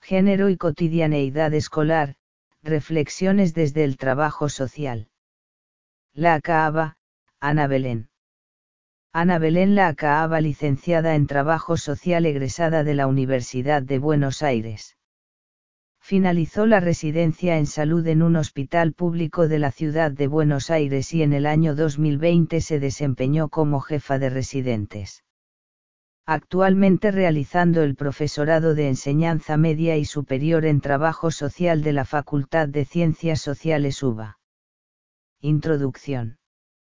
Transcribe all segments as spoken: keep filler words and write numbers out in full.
Género y cotidianeidad escolar, reflexiones desde el trabajo social. Lacaaba, Ana Belén. Ana Belén Lacaaba, licenciada en Trabajo Social, egresada de la Universidad de Buenos Aires. Finalizó la residencia en salud en un hospital público de la ciudad de Buenos Aires y en el año dos mil veinte se desempeñó como jefa de residentes. Actualmente realizando el profesorado de enseñanza media y superior en Trabajo Social de la Facultad de Ciencias Sociales U B A. Introducción.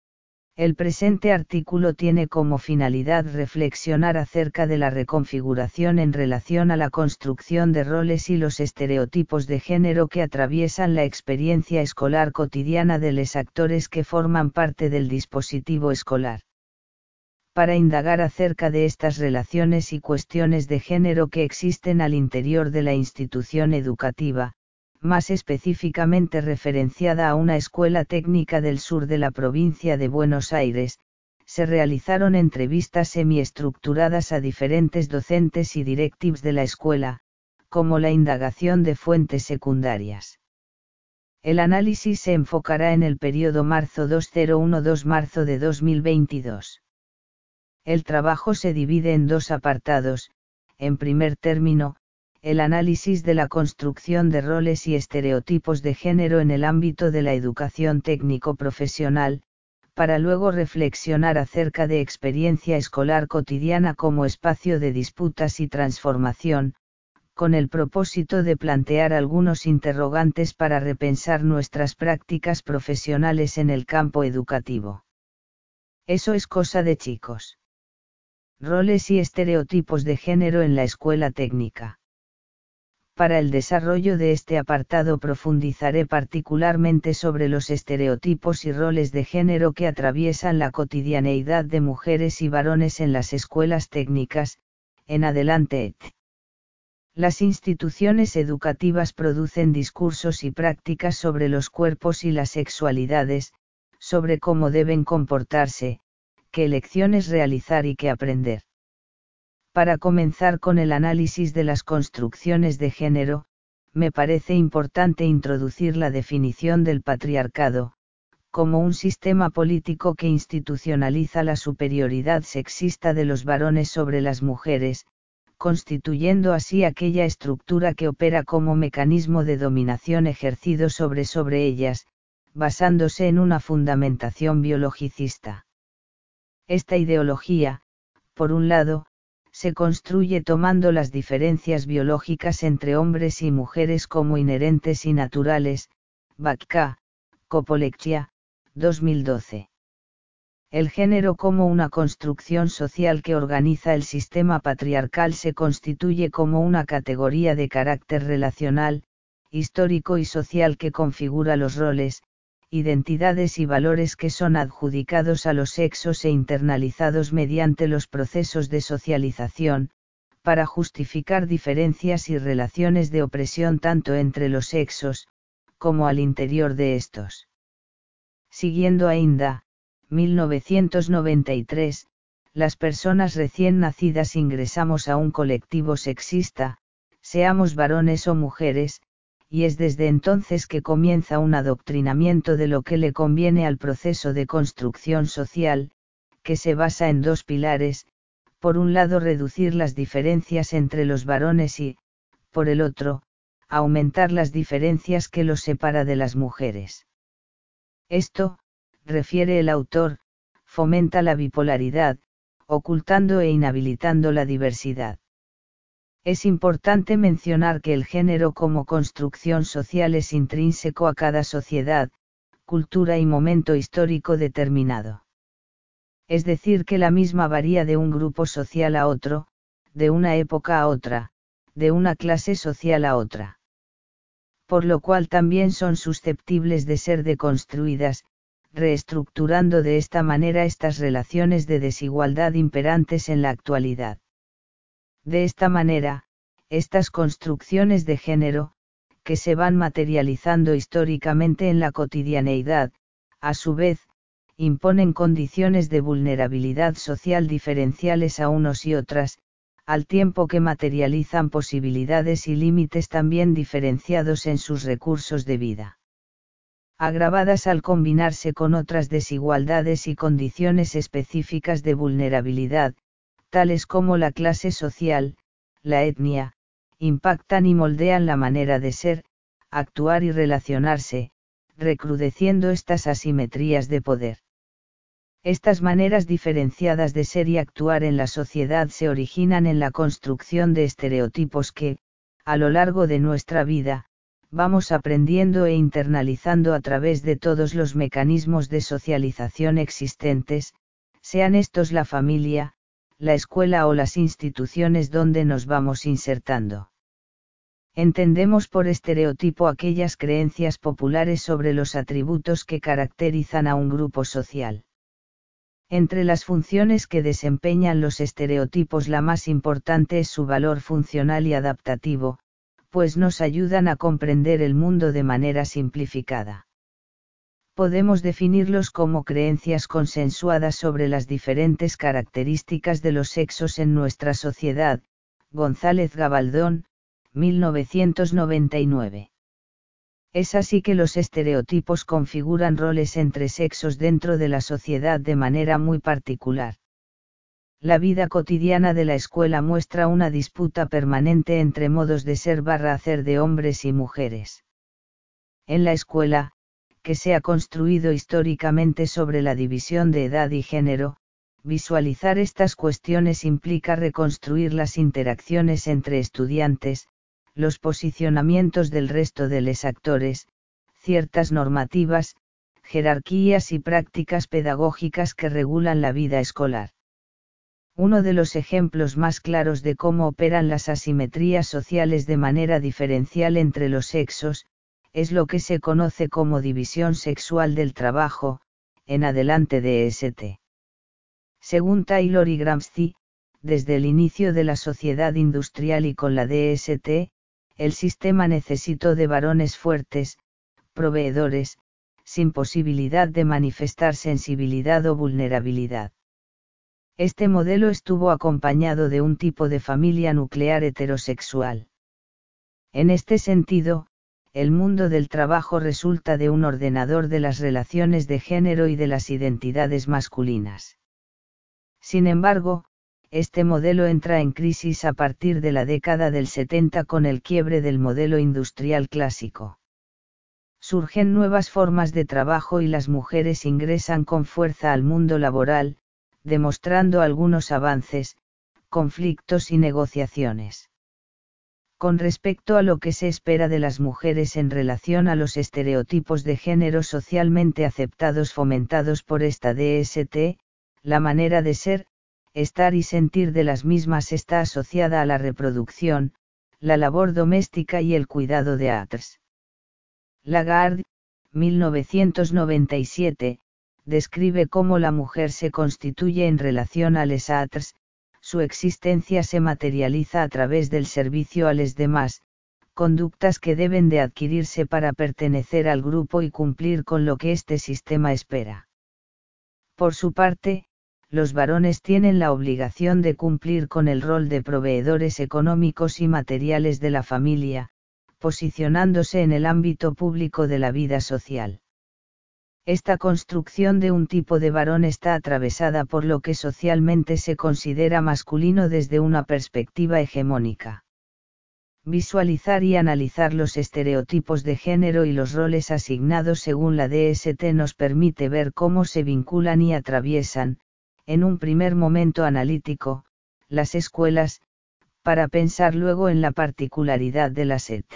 El presente artículo tiene como finalidad reflexionar acerca de la reconfiguración en relación a la construcción de roles y los estereotipos de género que atraviesan la experiencia escolar cotidiana de los actores que forman parte del dispositivo escolar. Para indagar acerca de estas relaciones y cuestiones de género que existen al interior de la institución educativa, más específicamente referenciada a una escuela técnica del sur de la provincia de Buenos Aires, se realizaron entrevistas semiestructuradas a diferentes docentes y directivos de la escuela, como la indagación de fuentes secundarias. El análisis se enfocará en el periodo marzo dos mil doce-marzo de dos mil veintidós. El trabajo se divide en dos apartados. En primer término, el análisis de la construcción de roles y estereotipos de género en el ámbito de la educación técnico-profesional, para luego reflexionar acerca de experiencia escolar cotidiana como espacio de disputas y transformación, con el propósito de plantear algunos interrogantes para repensar nuestras prácticas profesionales en el campo educativo. Eso es cosa de chicos. Roles y estereotipos de género en la escuela técnica. Para el desarrollo de este apartado profundizaré particularmente sobre los estereotipos y roles de género que atraviesan la cotidianeidad de mujeres y varones en las escuelas técnicas. En adelante et. Las instituciones educativas producen discursos y prácticas sobre los cuerpos y las sexualidades, sobre cómo deben comportarse, qué elecciones realizar y qué aprender. Para comenzar con el análisis de las construcciones de género, me parece importante introducir la definición del patriarcado, como un sistema político que institucionaliza la superioridad sexista de los varones sobre las mujeres, constituyendo así aquella estructura que opera como mecanismo de dominación ejercido sobre sobre ellas, basándose en una fundamentación biologicista. Esta ideología, por un lado, se construye tomando las diferencias biológicas entre hombres y mujeres como inherentes y naturales. Bacca, Copolexia, dos mil doce. El género como una construcción social que organiza el sistema patriarcal se constituye como una categoría de carácter relacional, histórico y social que configura los roles, identidades y valores que son adjudicados a los sexos e internalizados mediante los procesos de socialización, para justificar diferencias y relaciones de opresión tanto entre los sexos, como al interior de estos. Siguiendo a Inda, mil novecientos noventa y tres, las personas recién nacidas ingresamos a un colectivo sexista, seamos varones o mujeres, y es desde entonces que comienza un adoctrinamiento de lo que le conviene al proceso de construcción social, que se basa en dos pilares: por un lado reducir las diferencias entre los varones y, por el otro, aumentar las diferencias que los separa de las mujeres. Esto, refiere el autor, fomenta la bipolaridad, ocultando e inhabilitando la diversidad. Es importante mencionar que el género como construcción social es intrínseco a cada sociedad, cultura y momento histórico determinado. Es decir, que la misma varía de un grupo social a otro, de una época a otra, de una clase social a otra. Por lo cual también son susceptibles de ser deconstruidas, reestructurando de esta manera estas relaciones de desigualdad imperantes en la actualidad. De esta manera, estas construcciones de género, que se van materializando históricamente en la cotidianeidad, a su vez, imponen condiciones de vulnerabilidad social diferenciales a unos y otras, al tiempo que materializan posibilidades y límites también diferenciados en sus recursos de vida. Agravadas al combinarse con otras desigualdades y condiciones específicas de vulnerabilidad, tales como la clase social, la etnia, impactan y moldean la manera de ser, actuar y relacionarse, recrudeciendo estas asimetrías de poder. Estas maneras diferenciadas de ser y actuar en la sociedad se originan en la construcción de estereotipos que, a lo largo de nuestra vida, vamos aprendiendo e internalizando a través de todos los mecanismos de socialización existentes, sean estos la familia, la escuela o las instituciones donde nos vamos insertando. Entendemos por estereotipo aquellas creencias populares sobre los atributos que caracterizan a un grupo social. Entre las funciones que desempeñan los estereotipos, la más importante es su valor funcional y adaptativo, pues nos ayudan a comprender el mundo de manera simplificada. Podemos definirlos como creencias consensuadas sobre las diferentes características de los sexos en nuestra sociedad. González Gabaldón, mil novecientos noventa y nueve. Es así que los estereotipos configuran roles entre sexos dentro de la sociedad de manera muy particular. La vida cotidiana de la escuela muestra una disputa permanente entre modos de ser barra hacer de hombres y mujeres. En la escuela, que se ha construido históricamente sobre la división de edad y género, visualizar estas cuestiones implica reconstruir las interacciones entre estudiantes, los posicionamientos del resto de los actores, ciertas normativas, jerarquías y prácticas pedagógicas que regulan la vida escolar. Uno de los ejemplos más claros de cómo operan las asimetrías sociales de manera diferencial entre los sexos, es lo que se conoce como división sexual del trabajo, en adelante D S T. Según Taylor y Gramsci, desde el inicio de la sociedad industrial y con la D S T, el sistema necesitó de varones fuertes, proveedores, sin posibilidad de manifestar sensibilidad o vulnerabilidad. Este modelo estuvo acompañado de un tipo de familia nuclear heterosexual. En este sentido, el mundo del trabajo resulta de un ordenador de las relaciones de género y de las identidades masculinas. Sin embargo, este modelo entra en crisis a partir de la década del setenta con el quiebre del modelo industrial clásico. Surgen nuevas formas de trabajo y las mujeres ingresan con fuerza al mundo laboral, demostrando algunos avances, conflictos y negociaciones. Con respecto a lo que se espera de las mujeres en relación a los estereotipos de género socialmente aceptados fomentados por esta D S T, la manera de ser, estar y sentir de las mismas está asociada a la reproducción, la labor doméstica y el cuidado de otros. Lagarde, mil novecientos noventa y siete, describe cómo la mujer se constituye en relación a les autres, su existencia se materializa a través del servicio a los demás, conductas que deben de adquirirse para pertenecer al grupo y cumplir con lo que este sistema espera. Por su parte, los varones tienen la obligación de cumplir con el rol de proveedores económicos y materiales de la familia, posicionándose en el ámbito público de la vida social. Esta construcción de un tipo de varón está atravesada por lo que socialmente se considera masculino desde una perspectiva hegemónica. Visualizar y analizar los estereotipos de género y los roles asignados según la D S T nos permite ver cómo se vinculan y atraviesan, en un primer momento analítico, las escuelas, para pensar luego en la particularidad de la S E T.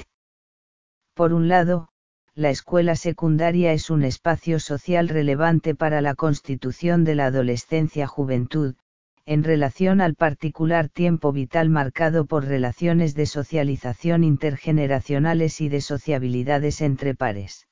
Por un lado, la escuela secundaria es un espacio social relevante para la constitución de la adolescencia-juventud, en relación al particular tiempo vital marcado por relaciones de socialización intergeneracionales y de sociabilidades entre pares.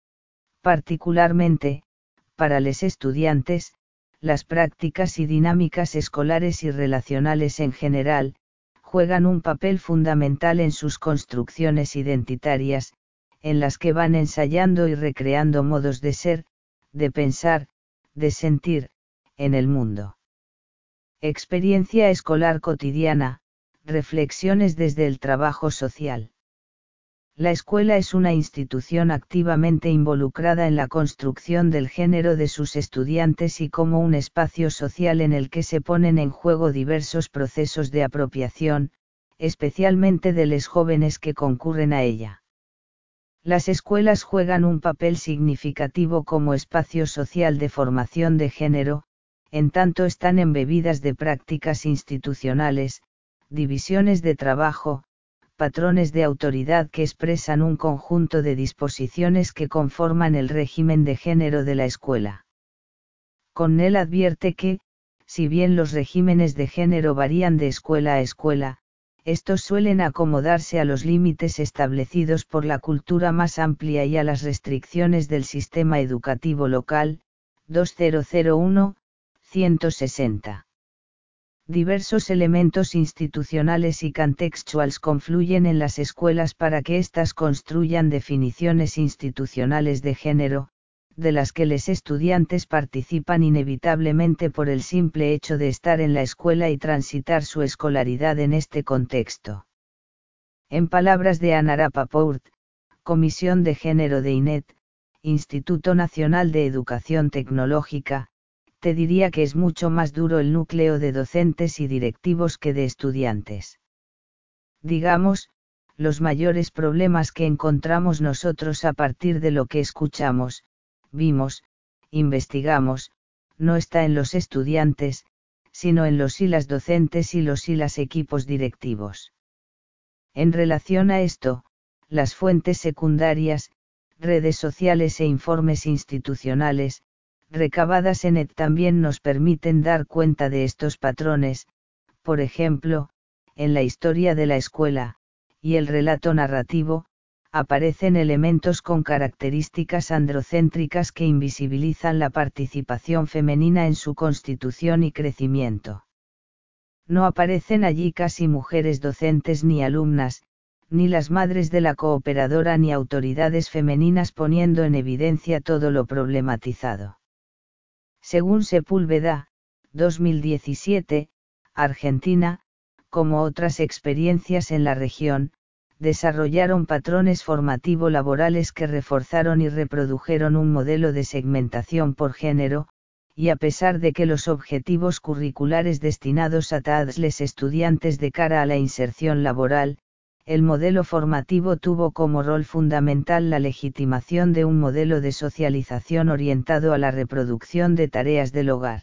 Particularmente, para los estudiantes, las prácticas y dinámicas escolares y relacionales en general, juegan un papel fundamental en sus construcciones identitarias, en las que van ensayando y recreando modos de ser, de pensar, de sentir, en el mundo. Experiencia escolar cotidiana, Reflexiones desde el trabajo social. La escuela es una institución activamente involucrada en la construcción del género de sus estudiantes y como un espacio social en el que se ponen en juego diversos procesos de apropiación, especialmente de los jóvenes que concurren a ella. Las escuelas juegan un papel significativo como espacio social de formación de género, en tanto están embebidas de prácticas institucionales, divisiones de trabajo, patrones de autoridad que expresan un conjunto de disposiciones que conforman el régimen de género de la escuela. Connell advierte que, si bien los regímenes de género varían de escuela a escuela, estos suelen acomodarse a los límites establecidos por la cultura más amplia y a las restricciones del sistema educativo local. dos mil uno, ciento sesenta. Diversos elementos institucionales y contextuales confluyen en las escuelas para que éstas construyan definiciones institucionales de género, de las que los estudiantes participan inevitablemente por el simple hecho de estar en la escuela y transitar su escolaridad en este contexto. En palabras de Anna Rappaport, Comisión de Género de I N E T, Instituto Nacional de Educación Tecnológica, te diría que es mucho más duro el núcleo de docentes y directivos que de estudiantes. Digamos, los mayores problemas que encontramos nosotros a partir de lo que escuchamos, vimos, investigamos, no está en los estudiantes, sino en los y las docentes y los y las equipos directivos. En relación a esto, las fuentes secundarias, redes sociales e informes institucionales, recabadas en E D también nos permiten dar cuenta de estos patrones, por ejemplo, en la historia de la escuela, y el relato narrativo, aparecen elementos con características androcéntricas que invisibilizan la participación femenina en su constitución y crecimiento. No aparecen allí casi mujeres docentes ni alumnas, ni las madres de la cooperadora ni autoridades femeninas poniendo en evidencia todo lo problematizado. Según Sepúlveda, dos mil diecisiete, Argentina, como otras experiencias en la región, desarrollaron patrones formativo-laborales que reforzaron y reprodujeron un modelo de segmentación por género, y a pesar de que los objetivos curriculares destinados a todos los estudiantes de cara a la inserción laboral, el modelo formativo tuvo como rol fundamental la legitimación de un modelo de socialización orientado a la reproducción de tareas del hogar.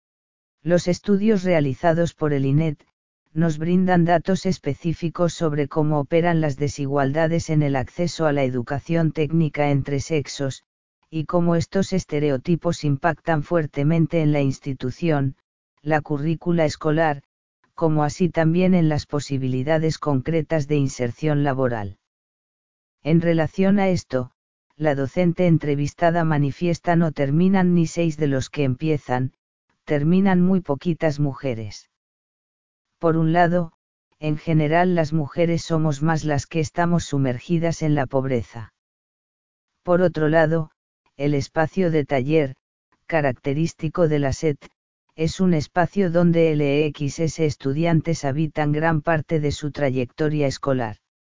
Los estudios realizados por el I N E T, nos brindan datos específicos sobre cómo operan las desigualdades en el acceso a la educación técnica entre sexos, y cómo estos estereotipos impactan fuertemente en la institución, la currícula escolar, como así también en las posibilidades concretas de inserción laboral. En relación a esto, la docente entrevistada manifiesta no terminan ni seis de los que empiezan, terminan muy poquitas mujeres. Por un lado, en general las mujeres somos más las que estamos sumergidas en la pobreza. Por otro lado, el espacio de taller, característico de la S E T, es un espacio donde L X S estudiantes habitan gran parte de su trayectoria escolar.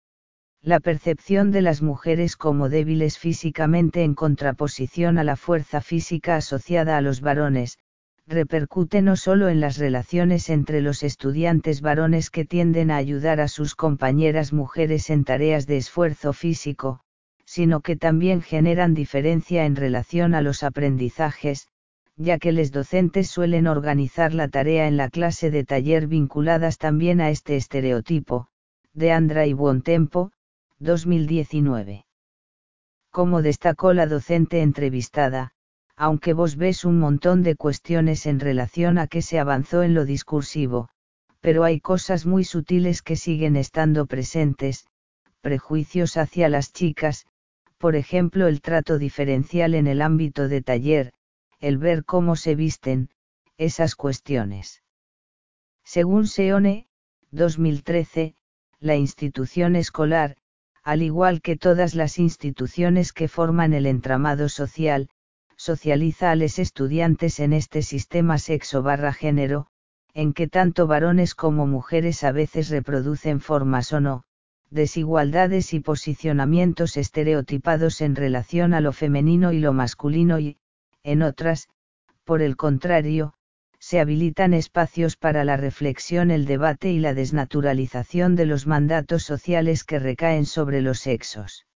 La percepción de las mujeres como débiles físicamente en contraposición a la fuerza física asociada a los varones, repercute no solo en las relaciones entre los estudiantes varones que tienden a ayudar a sus compañeras mujeres en tareas de esfuerzo físico, sino que también generan diferencia en relación a los aprendizajes, ya que los docentes suelen organizar la tarea en la clase de taller vinculadas también a este estereotipo, de Andra y Buontempo, dos mil diecinueve. Como destacó la docente entrevistada, aunque vos ves un montón de cuestiones en relación a que se avanzó en lo discursivo, pero hay cosas muy sutiles que siguen estando presentes, prejuicios hacia las chicas, por ejemplo el trato diferencial en el ámbito de taller, el ver cómo se visten, esas cuestiones. Según Seone, dos mil trece, la institución escolar, al igual que todas las instituciones que forman el entramado social, socializa a los estudiantes en este sistema sexo barra género, en que tanto varones como mujeres a veces reproducen formas o no, desigualdades y posicionamientos estereotipados en relación a lo femenino y lo masculino y, en otras, por el contrario, se habilitan espacios para la reflexión, el debate y la desnaturalización de los mandatos sociales que recaen sobre los sexos.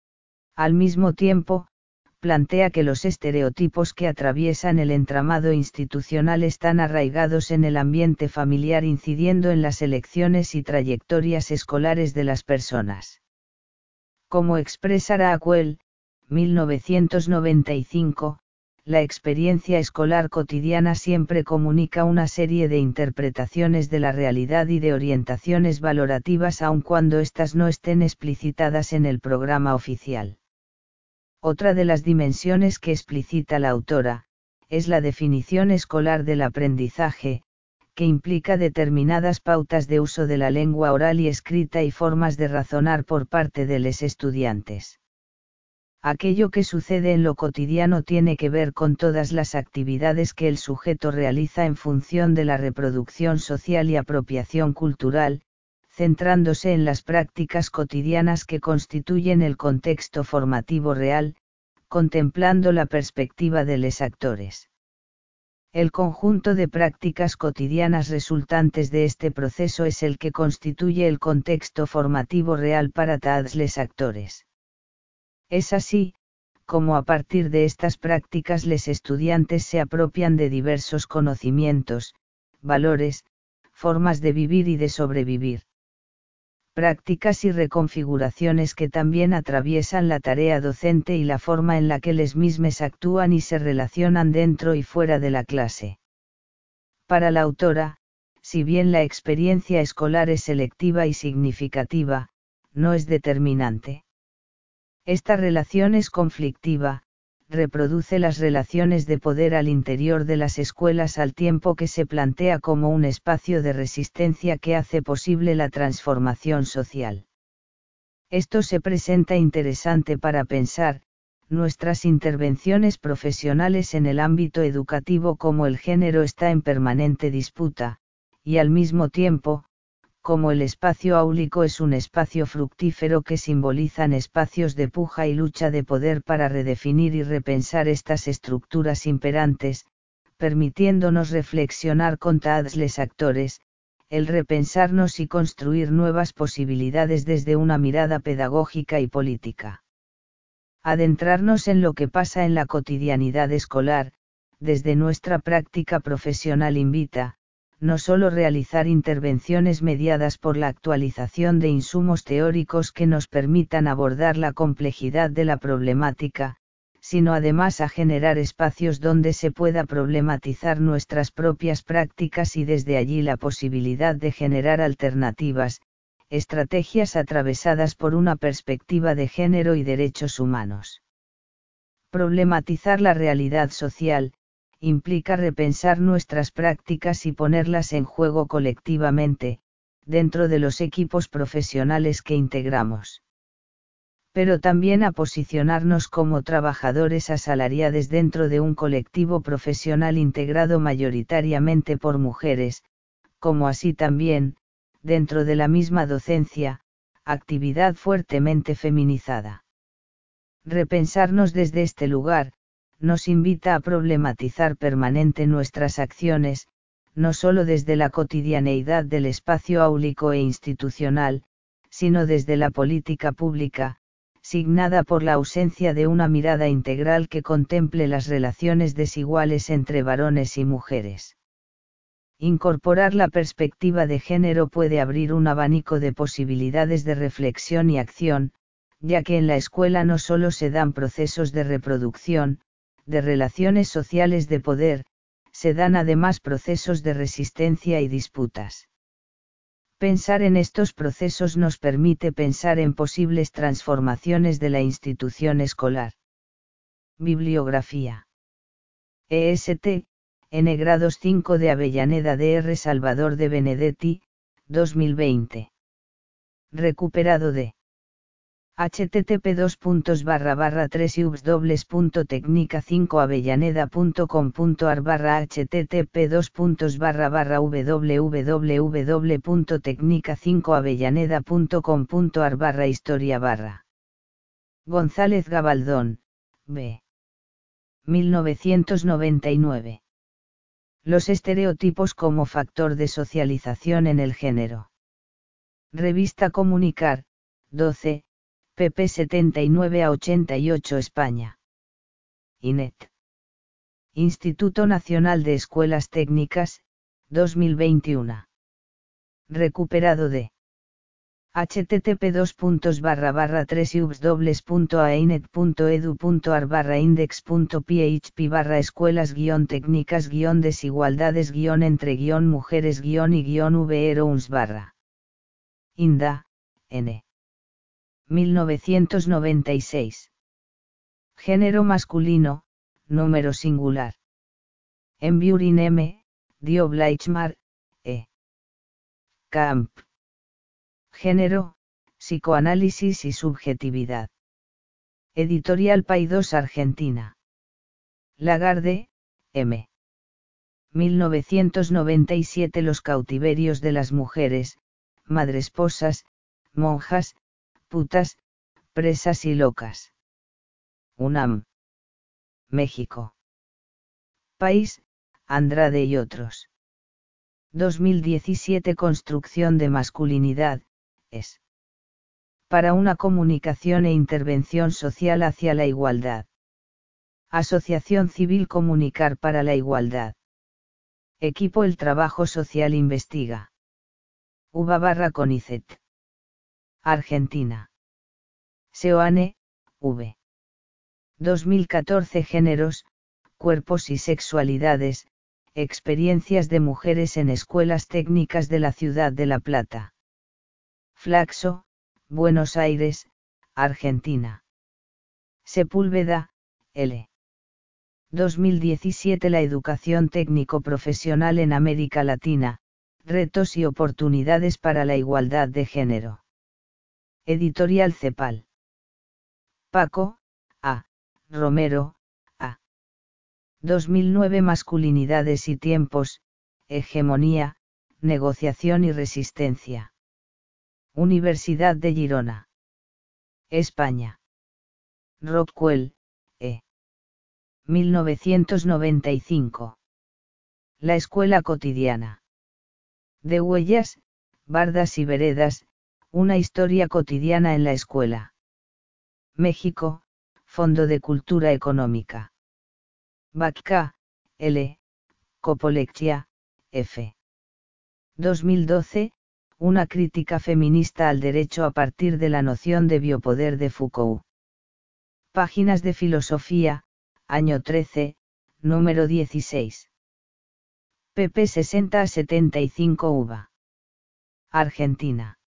Al mismo tiempo, plantea que los estereotipos que atraviesan el entramado institucional están arraigados en el ambiente familiar, incidiendo en las elecciones y trayectorias escolares de las personas. Como expresa Rockwell, mil novecientos noventa y cinco, la experiencia escolar cotidiana siempre comunica una serie de interpretaciones de la realidad y de orientaciones valorativas, aun cuando éstas no estén explicitadas en el programa oficial. Otra de las dimensiones que explicita la autora, es la definición escolar del aprendizaje, que implica determinadas pautas de uso de la lengua oral y escrita y formas de razonar por parte de los estudiantes. Aquello que sucede en lo cotidiano tiene que ver con todas las actividades que el sujeto realiza en función de la reproducción social y apropiación cultural, centrándose en las prácticas cotidianas que constituyen el contexto formativo real, contemplando la perspectiva de los actores. El conjunto de prácticas cotidianas resultantes de este proceso es el que constituye el contexto formativo real para todos los actores. Es así, como a partir de estas prácticas los estudiantes se apropian de diversos conocimientos, valores, formas de vivir y de sobrevivir. Prácticas y reconfiguraciones que también atraviesan la tarea docente y la forma en la que les mismos actúan y se relacionan dentro y fuera de la clase. Para la autora, si bien la experiencia escolar es selectiva y significativa, no es determinante. Esta relación es conflictiva, reproduce las relaciones de poder al interior de las escuelas al tiempo que se plantea como un espacio de resistencia que hace posible la transformación social. Esto se presenta interesante para pensar nuestras intervenciones profesionales en el ámbito educativo, como el género está en permanente disputa, y al mismo tiempo, como el espacio áulico es un espacio fructífero que simbolizan espacios de puja y lucha de poder para redefinir y repensar estas estructuras imperantes, permitiéndonos reflexionar con todos los actores, el repensarnos y construir nuevas posibilidades desde una mirada pedagógica y política. Adentrarnos en lo que pasa en la cotidianidad escolar, desde nuestra práctica profesional invita, no solo realizar intervenciones mediadas por la actualización de insumos teóricos que nos permitan abordar la complejidad de la problemática, sino además a generar espacios donde se pueda problematizar nuestras propias prácticas y desde allí la posibilidad de generar alternativas, estrategias atravesadas por una perspectiva de género y derechos humanos. Problematizar la realidad social implica repensar nuestras prácticas y ponerlas en juego colectivamente, dentro de los equipos profesionales que integramos. Pero también a posicionarnos como trabajadores asalariados dentro de un colectivo profesional integrado mayoritariamente por mujeres, como así también, dentro de la misma docencia, actividad fuertemente feminizada. Repensarnos desde este lugar, nos invita a problematizar permanente nuestras acciones, no solo desde la cotidianeidad del espacio áulico e institucional, sino desde la política pública, signada por la ausencia de una mirada integral que contemple las relaciones desiguales entre varones y mujeres. Incorporar la perspectiva de género puede abrir un abanico de posibilidades de reflexión y acción, ya que en la escuela no solo se dan procesos de reproducción, de relaciones sociales de poder, se dan además procesos de resistencia y disputas. Pensar en estos procesos nos permite pensar en posibles transformaciones de la institución escolar. Bibliografía. E S T, N grados cinco de Avellaneda D R Salvador de Benedetti, dos mil veinte. Recuperado de http dos puntos barra barra tres ubs punto tecnica cinco avellaneda punto com punto ar barra http dos puntos barra barra www punto tecnica cinco avellaneda punto com punto ar barra historia barra González Gabaldón, B. mil novecientos noventa y nueve. Los estereotipos como factor de socialización en el género. Revista Comunicar, doce, pp setenta y nueve a ochenta y ocho España. INET. Instituto Nacional de Escuelas Técnicas, dos mil veintiuno. Recuperado de http dos puntos barra barra tres ubs punto ainet punto edu punto ar barra index punto php barra escuelas guión técnicas guión desigualdades guión entre guión mujeres guión y guión vrons barra Inda, N. mil novecientos noventa y seis. Género masculino, número singular. Envurin M. Dio Bleichmar, E. Camp. Género, psicoanálisis y subjetividad. Editorial Paidós Argentina. Lagarde, M. mil novecientos noventa y siete Los cautiverios de las mujeres, madresposas, monjas, putas, presas y locas. UNAM. México. País, Andrade y otros. dos mil diecisiete Construcción de masculinidad, es. Para una comunicación e intervención social hacia la igualdad. Asociación Civil Comunicar para la Igualdad. Equipo El Trabajo Social Investiga. Uva barra Conicet. Argentina. Seoane, V. dos mil catorce Géneros, cuerpos y sexualidades, experiencias de mujeres en escuelas técnicas de la ciudad de La Plata. Flaxo, Buenos Aires, Argentina. Sepúlveda, L. dos mil diecisiete La educación técnico-profesional en América Latina, retos y oportunidades para la igualdad de género. Editorial Cepal. Paco, A. Romero, A. dos mil nueve Masculinidades y tiempos, hegemonía, negociación y resistencia. Universidad de Girona. España. Rockwell, E. mil novecientos noventa y cinco. La escuela cotidiana. De huellas, bardas y veredas, una historia cotidiana en la escuela. México, Fondo de Cultura Económica. Bacca, L. Copolexia, F. dos mil doce, una crítica feminista al derecho a partir de la noción de biopoder de Foucault. Páginas de Filosofía, año trece, número dieciséis. pp sesenta a setenta y cinco uva. Argentina.